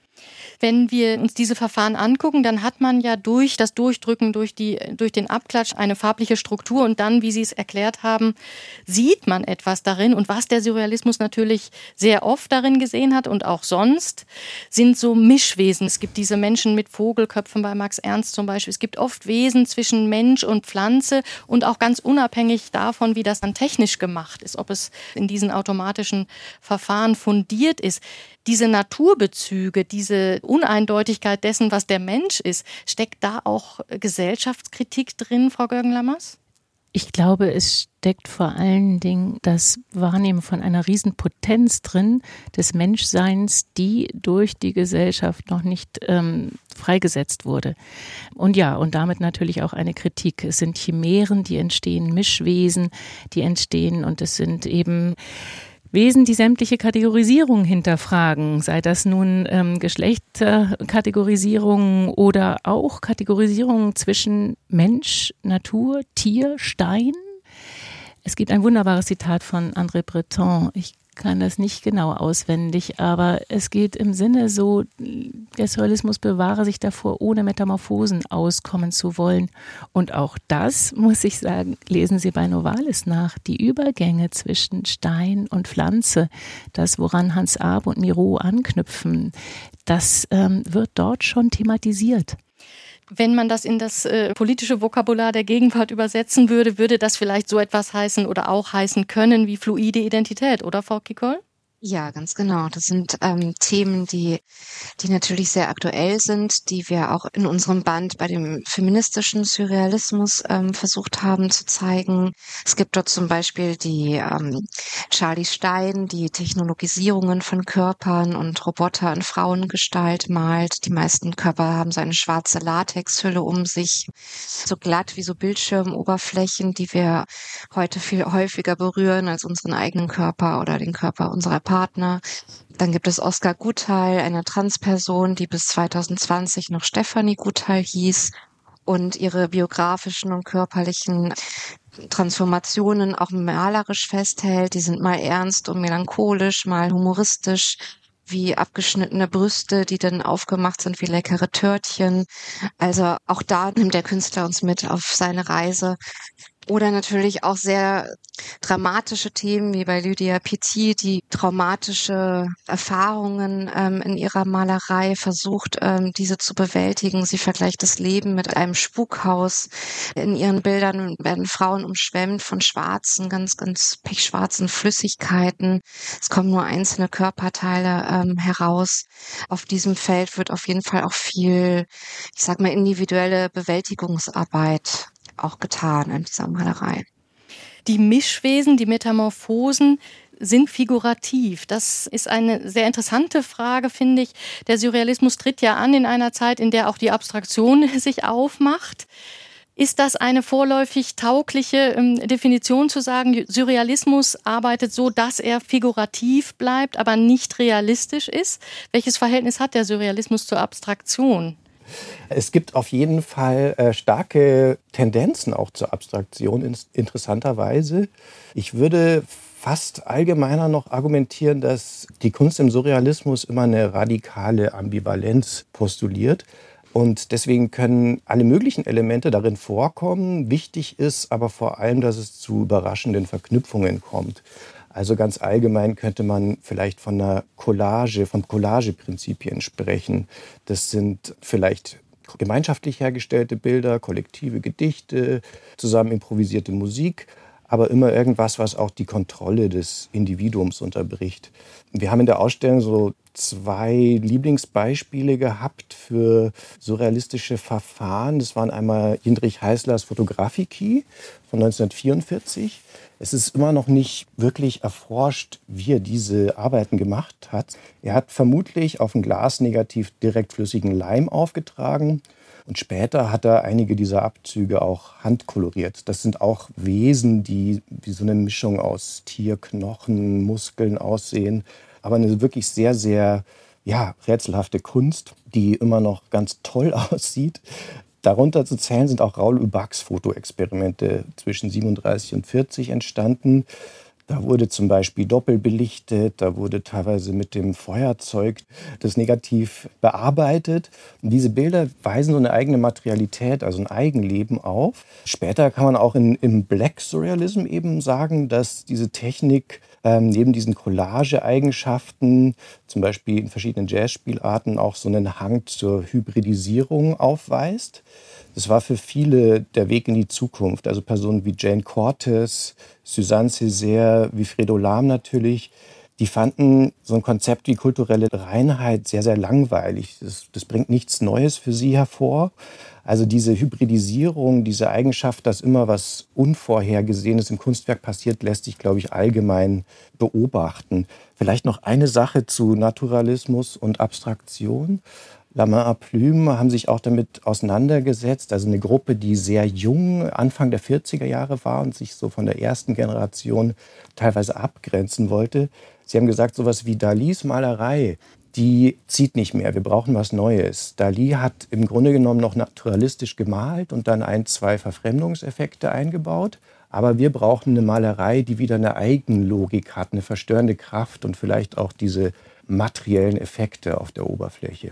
Wenn wir uns diese Verfahren angucken, dann hat man ja durch das Durchdrücken, durch die, durch den Abklatsch eine farbliche Struktur und dann, wie Sie es erklärt haben, sieht man etwas darin. Und was der Surrealismus natürlich sehr oft darin gesehen hat und auch sonst, sind so Mischwesen. Es gibt diese Menschen mit Vogelköpfen bei Max Ernst zum Beispiel. Es gibt oft Wesen zwischen Mensch und Pflanze und auch ganz unabhängig davon, wie das dann technisch gemacht ist, ob es in diesen automatischen Verfahren fundiert ist. Diese Naturbezüge, diese Uneindeutigkeit dessen, was der Mensch ist, steckt da auch Gesellschaftskritik drin, Frau Görgen-Lammers? Ich glaube, es steckt vor allen Dingen das Wahrnehmen von einer Riesenpotenz drin des Menschseins, die durch die Gesellschaft noch nicht ähm, freigesetzt wurde. Und ja, und damit natürlich auch eine Kritik. Es sind Chimären, die entstehen, Mischwesen, die entstehen, und es sind eben Wesen, die sämtliche Kategorisierungen hinterfragen, sei das nun ähm, Geschlechterkategorisierungen oder auch Kategorisierungen zwischen Mensch, Natur, Tier, Stein. Es gibt ein wunderbares Zitat von André Breton. Ich kann das nicht genau auswendig, aber es geht im Sinne so, der Surrealismus bewahre sich davor, ohne Metamorphosen auskommen zu wollen. Und auch das, muss ich sagen, lesen Sie bei Novalis nach. Die Übergänge zwischen Stein und Pflanze, das, woran Hans Arp und Miro anknüpfen, das ähm, wird dort schon thematisiert. Wenn man das in das äh, politische Vokabular der Gegenwart übersetzen würde, würde das vielleicht so etwas heißen oder auch heißen können wie fluide Identität, oder Frau Kicol? Ja, ganz genau. Das sind ähm, Themen, die, die natürlich sehr aktuell sind, die wir auch in unserem Band bei dem feministischen Surrealismus ähm, versucht haben zu zeigen. Es gibt dort zum Beispiel die ähm, Charlie Stein, die Technologisierungen von Körpern und Roboter in Frauengestalt malt. Die meisten Körper haben so eine schwarze Latexhülle um sich, so glatt wie so Bildschirmoberflächen, die wir heute viel häufiger berühren als unseren eigenen Körper oder den Körper unserer Partner. Dann gibt es Oskar Gutheil, eine Transperson, die bis zwanzig zwanzig noch Stefanie Gutheil hieß. und ihre biografischen und körperlichen Transformationen auch malerisch festhält. Die sind mal ernst und melancholisch, mal humoristisch, wie abgeschnittene Brüste, die dann aufgemacht sind wie leckere Törtchen. Also auch da nimmt der Künstler uns mit auf seine Reise. Oder natürlich auch sehr dramatische Themen, wie bei Lydia Petit, die traumatische Erfahrungen ähm, in ihrer Malerei versucht, ähm, diese zu bewältigen. Sie vergleicht das Leben mit einem Spukhaus. In ihren Bildern werden Frauen umschwemmt von schwarzen, ganz, ganz pechschwarzen Flüssigkeiten. Es kommen nur einzelne Körperteile ähm, heraus. Auf diesem Feld wird auf jeden Fall auch viel, ich sag mal, individuelle Bewältigungsarbeit auch getan in dieser Malerei. Die Mischwesen, die Metamorphosen sind figurativ. Das ist eine sehr interessante Frage, finde ich. Der Surrealismus tritt ja an in einer Zeit, in der auch die Abstraktion sich aufmacht. Ist das eine vorläufig taugliche ähm, Definition zu sagen, Surrealismus arbeitet so, dass er figurativ bleibt, aber nicht realistisch ist? Welches Verhältnis hat der Surrealismus zur Abstraktion? Es gibt auf jeden Fall äh, starke Tendenzen auch zur Abstraktion, in, interessanterweise. Ich würde fast allgemeiner noch argumentieren, dass die Kunst im Surrealismus immer eine radikale Ambivalenz postuliert. Und deswegen können alle möglichen Elemente darin vorkommen. Wichtig ist aber vor allem, dass es zu überraschenden Verknüpfungen kommt. Also ganz allgemein könnte man vielleicht von einer Collage, von Collageprinzipien sprechen. Das sind vielleicht gemeinschaftlich hergestellte Bilder, kollektive Gedichte, zusammen improvisierte Musik, aber immer irgendwas, was auch die Kontrolle des Individuums unterbricht. Wir haben in der Ausstellung so zwei Lieblingsbeispiele gehabt für surrealistische Verfahren. Das waren einmal Jindřich Heißlers Fotografiki von neunzehnhundertvierundvierzig. Es ist immer noch nicht wirklich erforscht, wie er diese Arbeiten gemacht hat. Er hat vermutlich auf ein Glasnegativ direkt flüssigen Leim aufgetragen und später hat er einige dieser Abzüge auch handkoloriert. Das sind auch Wesen, die wie so eine Mischung aus Tierknochen, Muskeln aussehen, aber eine wirklich sehr, sehr ja, rätselhafte Kunst, die immer noch ganz toll aussieht. Darunter zu zählen sind auch Raoul Ubachs Fotoexperimente zwischen siebenunddreißig und vierzig entstanden. Da wurde zum Beispiel doppelbelichtet, da wurde teilweise mit dem Feuerzeug das Negativ bearbeitet. Und diese Bilder weisen so eine eigene Materialität, also ein Eigenleben auf. Später kann man auch in, im Black Surrealism eben sagen, dass diese Technik ähm, neben diesen Collage-Eigenschaften, zum Beispiel in verschiedenen Jazzspielarten, auch so einen Hang zur Hybridisierung aufweist. Das war für viele der Weg in die Zukunft. Also Personen wie Jane Cortez, Suzanne Césaire, Wilfredo Lahm natürlich, die fanden so ein Konzept wie kulturelle Reinheit sehr, sehr langweilig. Das, das bringt nichts Neues für sie hervor. Also diese Hybridisierung, diese Eigenschaft, dass immer was Unvorhergesehenes im Kunstwerk passiert, lässt sich, glaube ich, allgemein beobachten. Vielleicht noch eine Sache zu Naturalismus und Abstraktion. La Main à Plume haben sich auch damit auseinandergesetzt, also eine Gruppe, die sehr jung, Anfang der vierziger Jahre war und sich so von der ersten Generation teilweise abgrenzen wollte. Sie haben gesagt, sowas wie Dalís Malerei, die zieht nicht mehr, wir brauchen was Neues. Dalí hat im Grunde genommen noch naturalistisch gemalt und dann ein, zwei Verfremdungseffekte eingebaut. Aber wir brauchen eine Malerei, die wieder eine Eigenlogik hat, eine verstörende Kraft und vielleicht auch diese materiellen Effekte auf der Oberfläche.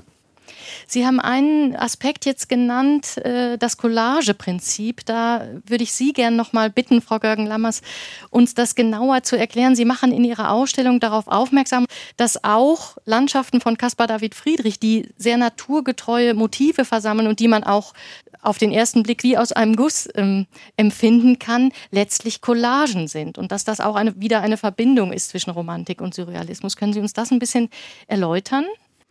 Sie haben einen Aspekt jetzt genannt, das Collageprinzip. Da würde ich Sie gerne noch mal bitten, Frau Görgen-Lammers, uns das genauer zu erklären. Sie machen in Ihrer Ausstellung darauf aufmerksam, dass auch Landschaften von Caspar David Friedrich, die sehr naturgetreue Motive versammeln und die man auch auf den ersten Blick wie aus einem Guss ähm, empfinden kann, letztlich Collagen sind. Und dass das auch eine, wieder eine Verbindung ist zwischen Romantik und Surrealismus. Können Sie uns das ein bisschen erläutern?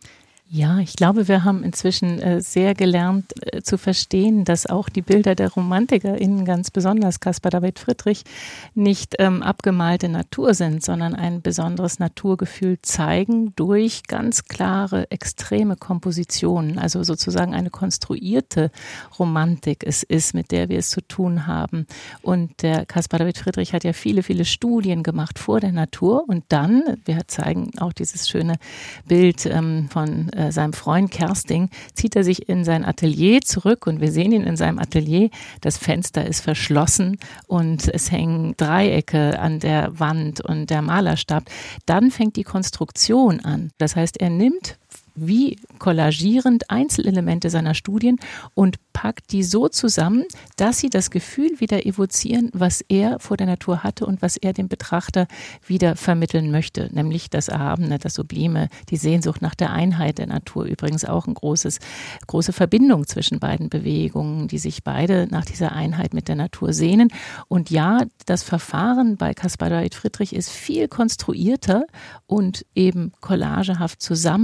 Ja, ich glaube, wir haben inzwischen äh, sehr gelernt äh, zu verstehen, dass auch die Bilder der RomantikerInnen, ganz besonders Caspar David Friedrich, nicht ähm, abgemalte Natur sind, sondern ein besonderes Naturgefühl zeigen durch ganz klare, extreme Kompositionen, also sozusagen eine konstruierte Romantik es ist, mit der wir es zu tun haben. Und der Caspar David Friedrich hat ja viele, viele Studien gemacht vor der Natur und dann, wir zeigen auch dieses schöne Bild ähm, von äh, seinem Freund Kersting, zieht er sich in sein Atelier zurück und wir sehen ihn in seinem Atelier. Das Fenster ist verschlossen und es hängen Dreiecke an der Wand und der Malerstab. Dann fängt die Konstruktion an. Das heißt, er nimmt wie kollagierend Einzelelemente seiner Studien und packt die so zusammen, dass sie das Gefühl wieder evozieren, was er vor der Natur hatte und was er dem Betrachter wieder vermitteln möchte, nämlich das Erhabene, das Sublime, die Sehnsucht nach der Einheit der Natur. Übrigens auch ein großes, große Verbindung zwischen beiden Bewegungen, die sich beide nach dieser Einheit mit der Natur sehnen. Und ja, das Verfahren bei Caspar David Friedrich ist viel konstruierter und eben collagehaft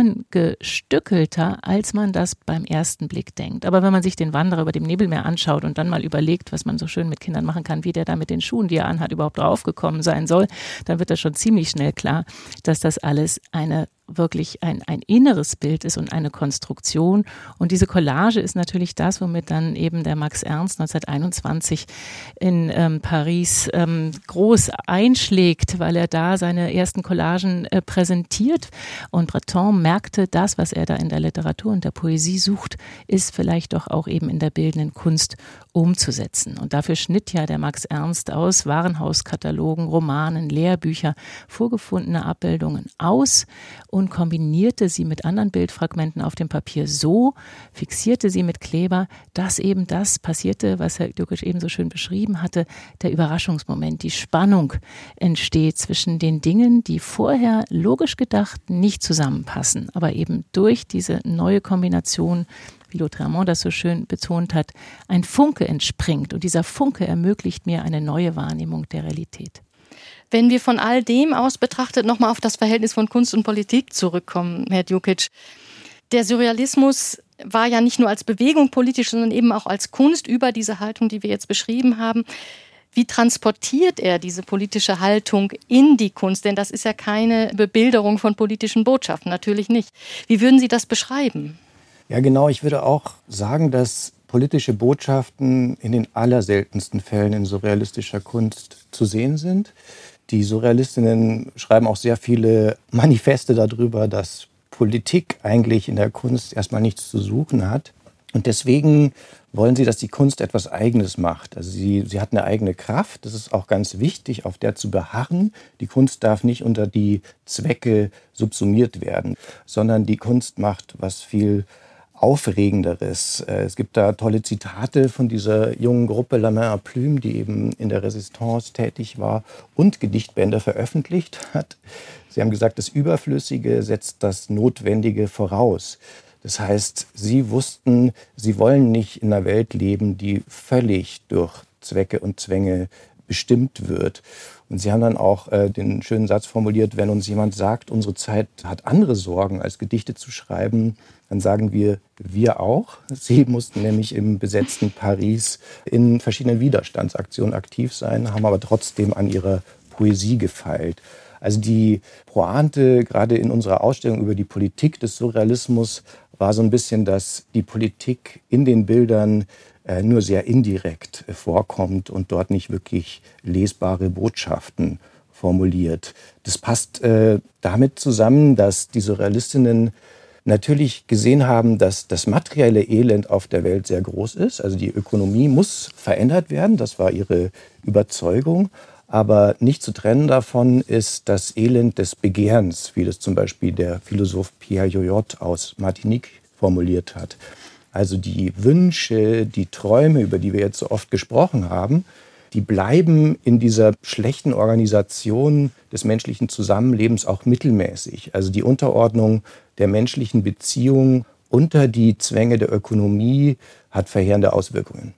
zusammengestückelter, als man das beim ersten Blick denkt. Aber wenn man sich den Wanderer über dem Nebelmeer anschaut und dann mal überlegt, was man so schön mit Kindern machen kann, wie der da mit den Schuhen, die er anhat, überhaupt draufgekommen sein soll, dann wird das schon ziemlich schnell klar, dass das alles eine wirklich ein, ein inneres Bild ist und eine Konstruktion. Und diese Collage ist natürlich das, womit dann eben der Max Ernst neunzehnhunderteinundzwanzig in ähm, Paris ähm, groß einschlägt, weil er da seine ersten Collagen äh, präsentiert. Und Breton merkte, das, was er da in der Literatur und der Poesie sucht, ist vielleicht doch auch eben in der bildenden Kunst umzusetzen. Und dafür schnitt ja der Max Ernst aus Warenhauskatalogen, Romanen, Lehrbücher, vorgefundene Abbildungen aus und kombinierte sie mit anderen Bildfragmenten auf dem Papier so, fixierte sie mit Kleber, dass eben das passierte, was Herr Djukic eben so schön beschrieben hatte, der Überraschungsmoment, die Spannung entsteht zwischen den Dingen, die vorher logisch gedacht nicht zusammenpassen, aber eben durch diese neue Kombination, wie Lautréamont das so schön betont hat, ein Funke entspringt und dieser Funke ermöglicht mir eine neue Wahrnehmung der Realität. Wenn wir von all dem aus betrachtet nochmal auf das Verhältnis von Kunst und Politik zurückkommen, Herr Djukic. Der Surrealismus war ja nicht nur als Bewegung politisch, sondern eben auch als Kunst über diese Haltung, die wir jetzt beschrieben haben. Wie transportiert er diese politische Haltung in die Kunst? Denn das ist ja keine Bebilderung von politischen Botschaften, natürlich nicht. Wie würden Sie das beschreiben? Ja, genau. Ich würde auch sagen, dass politische Botschaften in den allerseltensten Fällen in surrealistischer Kunst zu sehen sind. Die Surrealistinnen schreiben auch sehr viele Manifeste darüber, dass Politik eigentlich in der Kunst erstmal nichts zu suchen hat. Und deswegen wollen sie, dass die Kunst etwas Eigenes macht. Also sie, sie hat eine eigene Kraft, das ist auch ganz wichtig, auf der zu beharren. Die Kunst darf nicht unter die Zwecke subsumiert werden, sondern die Kunst macht was viel Aufregenderes. Es gibt da tolle Zitate von dieser jungen Gruppe La Main à Plume, die eben in der Resistance tätig war und Gedichtbände veröffentlicht hat. Sie haben gesagt, das Überflüssige setzt das Notwendige voraus. Das heißt, sie wussten, sie wollen nicht in einer Welt leben, die völlig durch Zwecke und Zwänge bestimmt wird. Und sie haben dann auch äh, den schönen Satz formuliert, wenn uns jemand sagt, unsere Zeit hat andere Sorgen, als Gedichte zu schreiben, dann sagen wir, wir auch. Sie mussten nämlich im besetzten Paris in verschiedenen Widerstandsaktionen aktiv sein, haben aber trotzdem an ihrer Poesie gefeilt. Also die Pointe, gerade in unserer Ausstellung über die Politik des Surrealismus, war so ein bisschen, dass die Politik in den Bildern äh, nur sehr indirekt äh, vorkommt und dort nicht wirklich lesbare Botschaften formuliert. Das passt äh, damit zusammen, dass die Surrealistinnen natürlich gesehen haben, dass das materielle Elend auf der Welt sehr groß ist. Also die Ökonomie muss verändert werden, das war ihre Überzeugung. Aber nicht zu trennen davon ist das Elend des Begehrens, wie das zum Beispiel der Philosoph Pierre Yoyot aus Martinique formuliert hat. Also die Wünsche, die Träume, über die wir jetzt so oft gesprochen haben, die bleiben in dieser schlechten Organisation des menschlichen Zusammenlebens auch mittelmäßig. Also die Unterordnung der menschlichen Beziehung unter die Zwänge der Ökonomie hat verheerende Auswirkungen.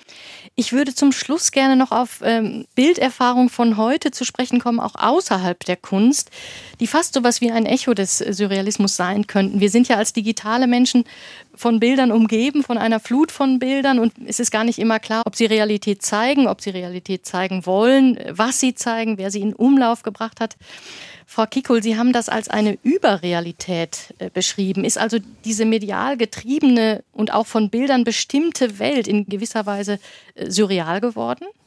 Ich würde zum Schluss gerne noch auf ähm, Bilderfahrung von heute zu sprechen kommen, auch außerhalb der Kunst, die fast so was wie ein Echo des Surrealismus sein könnten. Wir sind ja als digitale Menschen von Bildern umgeben, von einer Flut von Bildern und es ist gar nicht immer klar, ob sie Realität zeigen, ob sie Realität zeigen wollen, was sie zeigen, wer sie in Umlauf gebracht hat. Frau Kickel, Sie haben das als eine Überrealität äh, beschrieben. Ist also diese medial getriebene und auch von Bildern bestimmte Welt in gewisser Weise äh, surreal geworden?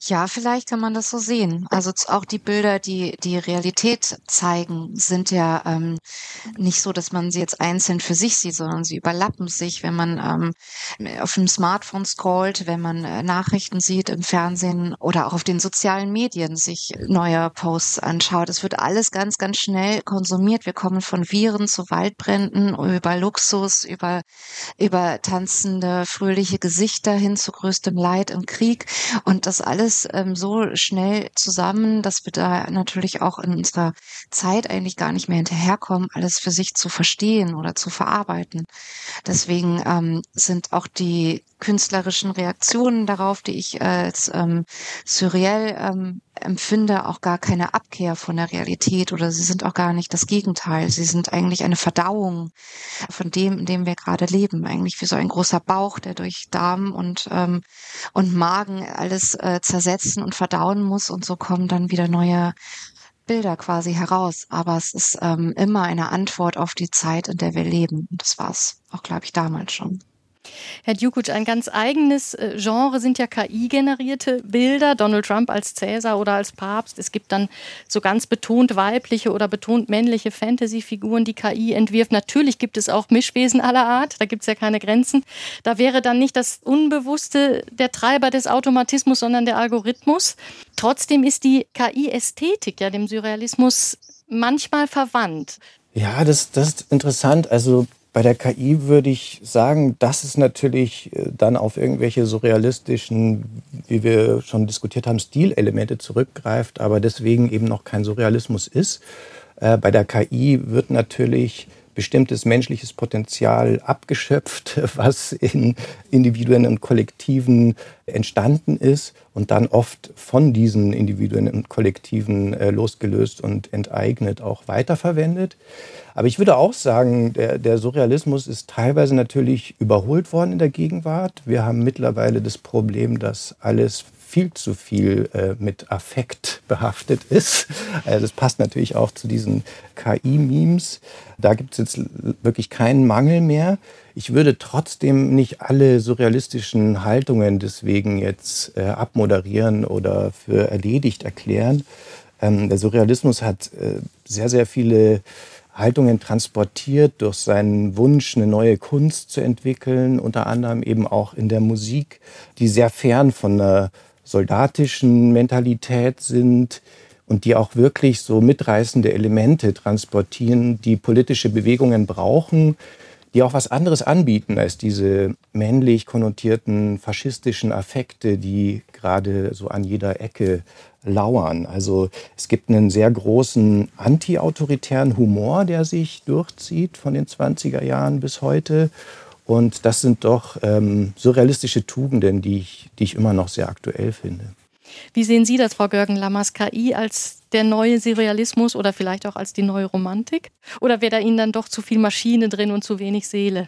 Ja, vielleicht kann man das so sehen. Also auch die Bilder, die die Realität zeigen, sind ja ähm, nicht so, dass man sie jetzt einzeln für sich sieht, sondern sie überlappen sich, wenn man ähm, auf dem Smartphone scrollt, wenn man äh, Nachrichten sieht im Fernsehen oder auch auf den sozialen Medien sich neue Posts anschaut. Es wird alles ganz, ganz schnell konsumiert. Wir kommen von Viren zu Waldbränden, über Luxus, über, über tanzende, fröhliche Gesichter hin zu größtem Leid im Krieg. Und das alles ähm, so schnell zusammen, dass wir da natürlich auch in unserer Zeit eigentlich gar nicht mehr hinterherkommen, alles für sich zu verstehen oder zu verarbeiten. Deswegen ähm, sind auch die künstlerischen Reaktionen darauf, die ich als ähm, surreal ähm, empfinde, auch gar keine Abkehr von der Realität oder sie sind auch gar nicht das Gegenteil. Sie sind eigentlich eine Verdauung von dem, in dem wir gerade leben. Eigentlich wie so ein großer Bauch, der durch Darm und ähm, und Magen alles äh, zersetzen und verdauen muss und so kommen dann wieder neue Bilder quasi heraus. Aber es ist ähm, immer eine Antwort auf die Zeit, in der wir leben. Und das war es auch, glaube ich, damals schon. Herr Djukuc, ein ganz eigenes Genre sind ja K I-generierte Bilder. Donald Trump als Cäsar oder als Papst. Es gibt dann so ganz betont weibliche oder betont männliche Fantasy-Figuren, die K I entwirft. Natürlich gibt es auch Mischwesen aller Art. Da gibt es ja keine Grenzen. Da wäre dann nicht das Unbewusste der Treiber des Automatismus, sondern der Algorithmus. Trotzdem ist die K I-Ästhetik ja dem Surrealismus manchmal verwandt. Ja, das, das ist interessant. Also bei der K I würde ich sagen, dass es natürlich dann auf irgendwelche surrealistischen, wie wir schon diskutiert haben, Stilelemente zurückgreift, aber deswegen eben noch kein Surrealismus ist. Äh, bei der K I wird natürlich bestimmtes menschliches Potenzial abgeschöpft, was in Individuen und Kollektiven entstanden ist und dann oft von diesen Individuen und Kollektiven äh, losgelöst und enteignet auch weiterverwendet. Aber ich würde auch sagen, der, der Surrealismus ist teilweise natürlich überholt worden in der Gegenwart. Wir haben mittlerweile das Problem, dass alles viel zu viel äh, mit Affekt behaftet ist. Also das passt natürlich auch zu diesen K I-Memes. Da gibt es jetzt wirklich keinen Mangel mehr. Ich würde trotzdem nicht alle surrealistischen Haltungen deswegen jetzt äh, abmoderieren oder für erledigt erklären. Ähm, der Surrealismus hat äh, sehr, sehr viele Haltungen transportiert durch seinen Wunsch, eine neue Kunst zu entwickeln, unter anderem eben auch in der Musik, die sehr fern von einer soldatischen Mentalität sind und die auch wirklich so mitreißende Elemente transportieren, die politische Bewegungen brauchen, die auch was anderes anbieten als diese männlich konnotierten faschistischen Affekte, die gerade so an jeder Ecke lauern. Also es gibt einen sehr großen anti-autoritären Humor, der sich durchzieht von den zwanziger Jahren bis heute. Und das sind doch ähm, surrealistische Tugenden, die ich, die ich immer noch sehr aktuell finde. Wie sehen Sie das, Frau Görgen-Lammers? K I als der neue Surrealismus oder vielleicht auch als die neue Romantik? Oder wäre da Ihnen dann doch zu viel Maschine drin und zu wenig Seele?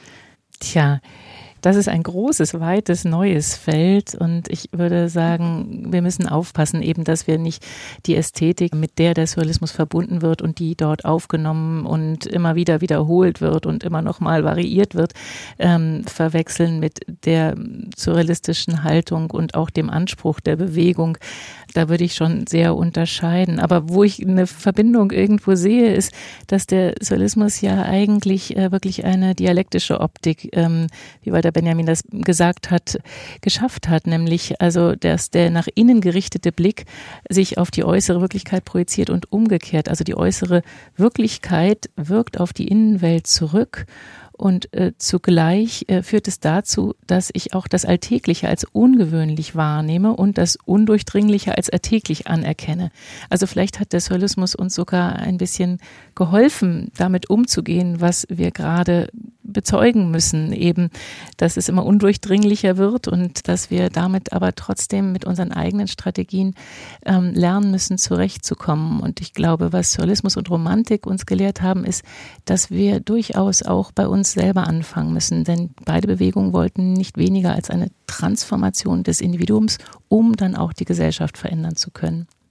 Tja, das ist ein großes, weites, neues Feld und ich würde sagen, wir müssen aufpassen eben, dass wir nicht die Ästhetik, mit der der Surrealismus verbunden wird und die dort aufgenommen und immer wieder wiederholt wird und immer noch mal variiert wird, ähm, verwechseln mit der surrealistischen Haltung und auch dem Anspruch der Bewegung. Da würde ich schon sehr unterscheiden. Aber wo ich eine Verbindung irgendwo sehe, ist, dass der Surrealismus ja eigentlich äh, wirklich eine dialektische Optik, ähm, wie Walter Benjamin das gesagt hat, geschafft hat. Nämlich also, dass der nach innen gerichtete Blick sich auf die äußere Wirklichkeit projiziert und umgekehrt. Also die äußere Wirklichkeit wirkt auf die Innenwelt zurück. Und äh, zugleich äh, führt es dazu, dass ich auch das Alltägliche als ungewöhnlich wahrnehme und das Undurchdringliche als alltäglich anerkenne. Also vielleicht hat der Surrealismus uns sogar ein bisschen geholfen, damit umzugehen, was wir gerade bezeugen müssen. Eben, dass es immer undurchdringlicher wird und dass wir damit aber trotzdem mit unseren eigenen Strategien ähm, lernen müssen, zurechtzukommen. Und ich glaube, was Surrealismus und Romantik uns gelehrt haben, ist, dass wir durchaus auch bei uns selber anfangen müssen, denn beide Bewegungen wollten nicht weniger als eine Transformation des Individuums, um dann auch die Gesellschaft verändern zu können.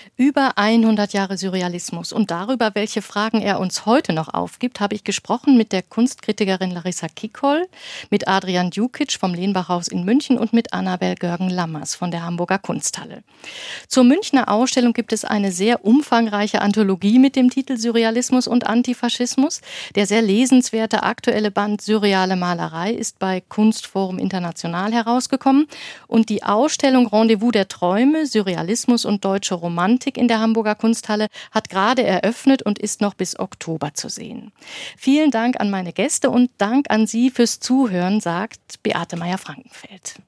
Über hundert Jahre Surrealismus und darüber, welche Fragen er uns heute noch aufgibt, habe ich gesprochen mit der Kunstkritikerin Larissa Kickhol, mit Adrian Djukic vom Lehnbachhaus in München und mit Annabel Görgen-Lammers von der Hamburger Kunsthalle. Zur Münchner Ausstellung gibt es eine sehr umfangreiche Anthologie mit dem Titel Surrealismus und Antifaschismus. Der sehr lesenswerte aktuelle Band Surreale Malerei ist bei Kunstforum International herausgekommen und die Ausstellung Rendezvous der Träume, Surrealismus und deutsche Romantik in der Hamburger Kunsthalle hat gerade eröffnet und ist noch bis Oktober zu sehen. Vielen Dank an meine Gäste und Dank an Sie fürs Zuhören, sagt Beate Meyer-Frankenfeld.